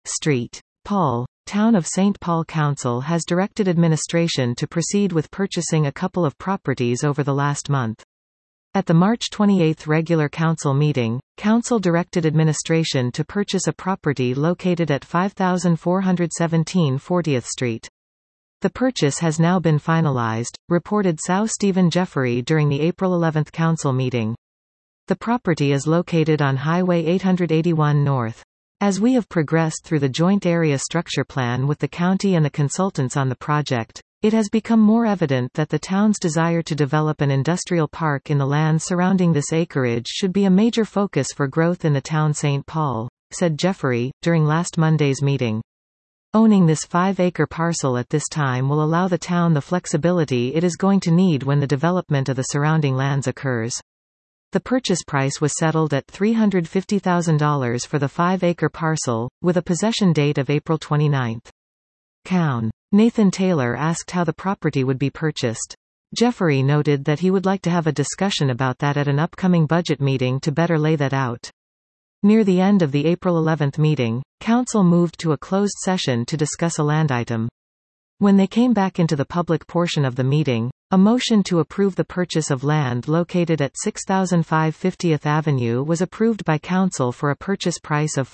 St. Paul. Town of St. Paul Council has directed administration to proceed with purchasing a couple of properties over the last month. At the March 28 regular council meeting, council directed administration to purchase a property located at 5417 40th Street. The purchase has now been finalized, reported Sir Stephen Jeffrey during the April 11 council meeting. The property is located on Highway 881 North. As we have progressed through the joint area structure plan with the county and the consultants on the project, it has become more evident that the town's desire to develop an industrial park in the land surrounding this acreage should be a major focus for growth in the town St. Paul, said Jeffrey, during last Monday's meeting. Owning this 5-acre parcel at this time will allow the town the flexibility it is going to need when the development of the surrounding lands occurs. The purchase price was settled at $350,000 for the 5-acre parcel, with a possession date of April 29. Cown. Nathan Taylor asked how the property would be purchased. Jeffrey noted that he would like to have a discussion about that at an upcoming budget meeting to better lay that out. Near the end of the April 11 meeting, council moved to a closed session to discuss a land item. When they came back into the public portion of the meeting, a motion to approve the purchase of land located at 6005 50th Avenue was approved by council for a purchase price of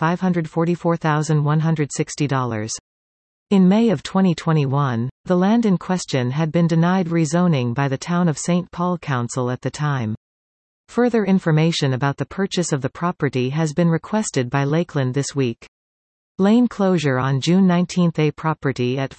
$544,160. In May of 2021, the land in question had been denied rezoning by the Town of St. Paul Council at the time. Further information about the purchase of the property has been requested by Lakeland this week. Lane closure on June 19. A property at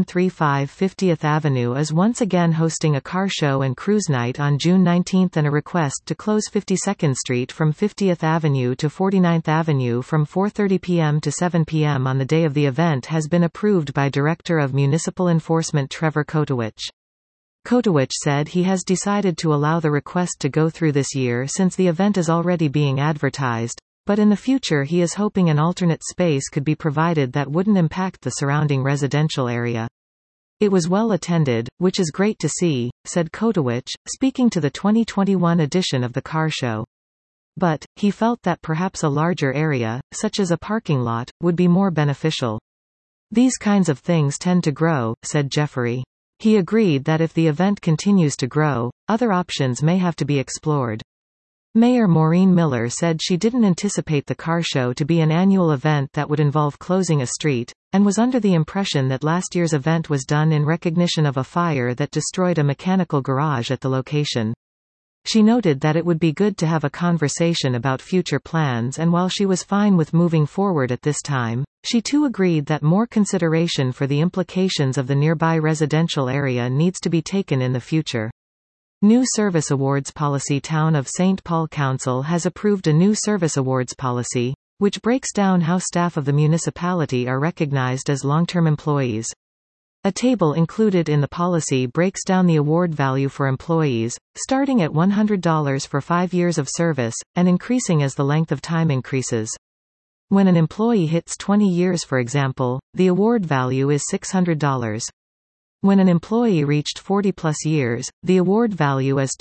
5135 50th Avenue is once again hosting a car show and cruise night on June 19 and a request to close 52nd Street from 50th Avenue to 49th Avenue from 4:30 p.m. to 7 p.m. on the day of the event has been approved by Director of Municipal Enforcement Trevor Kotowich. Kotowich said he has decided to allow the request to go through this year since the event is already being advertised, but in the future he is hoping an alternate space could be provided that wouldn't impact the surrounding residential area. It was well attended, which is great to see, said Kotowich, speaking to the 2021 edition of the car show. But, he felt that perhaps a larger area, such as a parking lot, would be more beneficial. These kinds of things tend to grow, said Jeffrey. He agreed that if the event continues to grow, other options may have to be explored. Mayor Maureen Miller said she didn't anticipate the car show to be an annual event that would involve closing a street, and was under the impression that last year's event was done in recognition of a fire that destroyed a mechanical garage at the location. She noted that it would be good to have a conversation about future plans, and while she was fine with moving forward at this time, she too agreed that more consideration for the implications of the nearby residential area needs to be taken in the future. New Service Awards Policy. Town of St. Paul Council has approved a new service awards policy, which breaks down how staff of the municipality are recognized as long-term employees. A table included in the policy breaks down the award value for employees, starting at $100 for 5 years of service, and increasing as the length of time increases. When an employee hits 20 years, for example, the award value is $600. When an employee reached 40-plus years, the award value is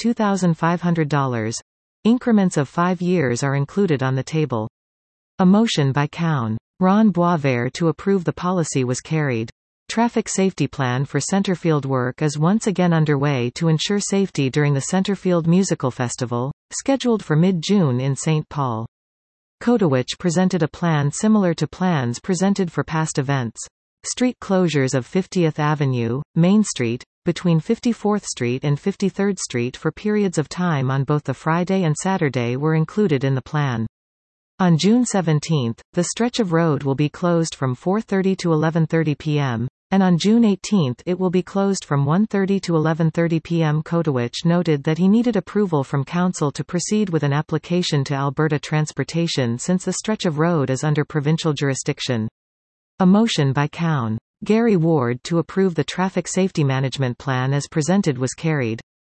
$2,500. Increments of 5 years are included on the table. A motion by Cown. Ron Boisvert to approve the policy was carried. Traffic safety plan for Centerfield work is once again underway to ensure safety during the Centerfield Musical Festival, scheduled for mid-June in St. Paul. Kotowich presented a plan similar to plans presented for past events. Street closures of 50th Avenue, Main Street, between 54th Street and 53rd Street for periods of time on both the Friday and Saturday were included in the plan. On June 17, the stretch of road will be closed from 4:30 to 11:30 p.m., and on June 18 it will be closed from 1:30 to 11:30 p.m. Kotowich noted that he needed approval from council to proceed with an application to Alberta Transportation since the stretch of road is under provincial jurisdiction. A motion by Cown. Gary Ward to approve the traffic safety management plan as presented was carried.